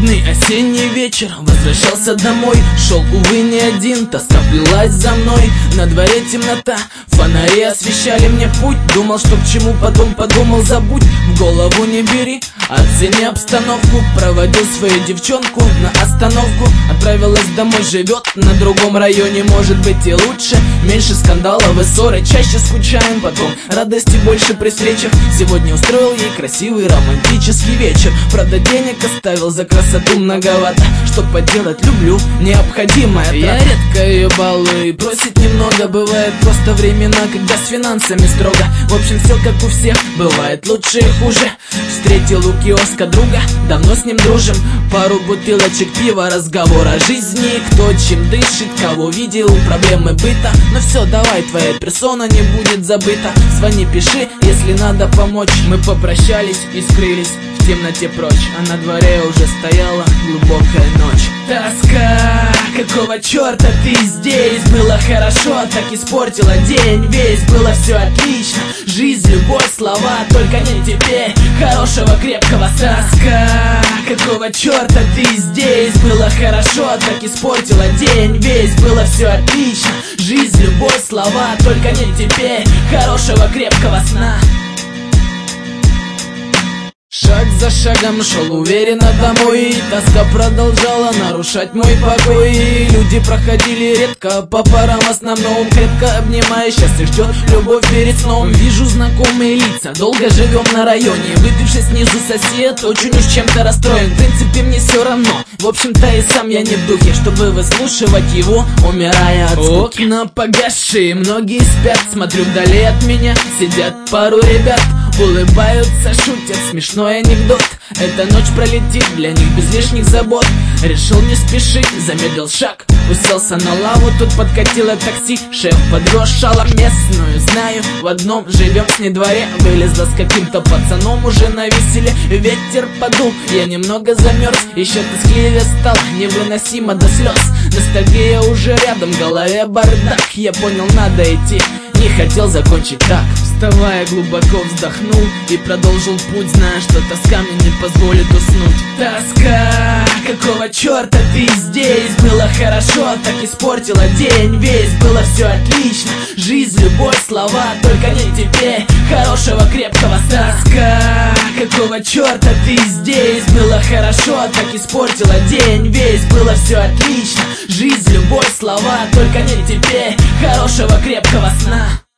Холодный осенний вечер, возвращался домой. Шел, увы, не один, тоска плелась за мной. На дворе темнота, фонари освещали мне путь. Думал, что к чему, потом подумал, забудь. В голову не бери, оцени обстановку. Проводил свою девчонку на остановку. Отправилась домой, живет на другом районе. Может быть и лучше, меньше скандалов и ссоры. Чаще скучаем, потом радости больше при встречах. Сегодня устроил ей красивый романтический вечер. Правда, денег оставил, за красоту многовато. Что поделать, люблю, необходимое трата. Я редко ее балую и просит немного. Бывает просто времена, когда с финансами строго. В общем, все как у всех, бывает лучше и хуже. Встретил у киоска друга, давно с ним дружим. Пару бутылочек пива, разговор о жизни. Кто чем дышит, кого видел, проблемы быта. Но все, давай, твоя персона не будет забыта. Звони, пиши, если надо помочь. Мы попрощались и скрылись в темноте прочь. А на дворе уже стояла глубокая ночь. Тоска, какого черта ты здесь? Было хорошо, так испортила день весь. Было все отлично, жизнь, любовь, слова, только не теперь. Хорошего, крепкого тоска, какого черта ты здесь? Было хорошо, так испортила день весь. Было все отлично, жизнь, любовь, слова, только не теперь. Хорошего, крепкого сна. Шаг за шагом шел уверенно домой, и тоска продолжала нарушать мой покой. И люди проходили редко, по парам в основном. Крепко обнимая, счастье ждет любовь перед сном. Вижу знакомые лица, долго живем на районе. Выпивший снизу сосед, очень уж чем-то расстроен. В принципе, мне все равно, в общем-то и сам я не в духе, чтобы выслушивать его, умирая от скуки. Окна погасшие, многие спят, смотрю вдали от меня, сидят пару ребят. Улыбаются, шутят, смешной анекдот. Эта ночь пролетит для них без лишних забот. Решил не спешить, замедлил шаг, уселся на лаву, тут подкатило такси. Шеф подвез шалом местную, знаю, в одном живем с ней дворе. Вылезла с каким-то пацаном уже на веселе. Ветер подул, я немного замерз. Еще тоскливее стал, невыносимо до слез. Ностальгия уже рядом, в голове бардак. Я понял, надо идти, не хотел закончить так. Вставая, глубоко вздохнул и продолжил путь, зная, что тоска мне не позволит уснуть. Тоска, какого черта ты здесь? Было хорошо, так испортила день весь. Было все отлично, жизнь, любовь, слова, только не теперь. Хорошего, крепкого тоска, какого черта ты здесь? Было хорошо, так испортила день весь. Было все отлично, жизнь, любовь, слова, только не теперь. Хорошего, крепкого сна.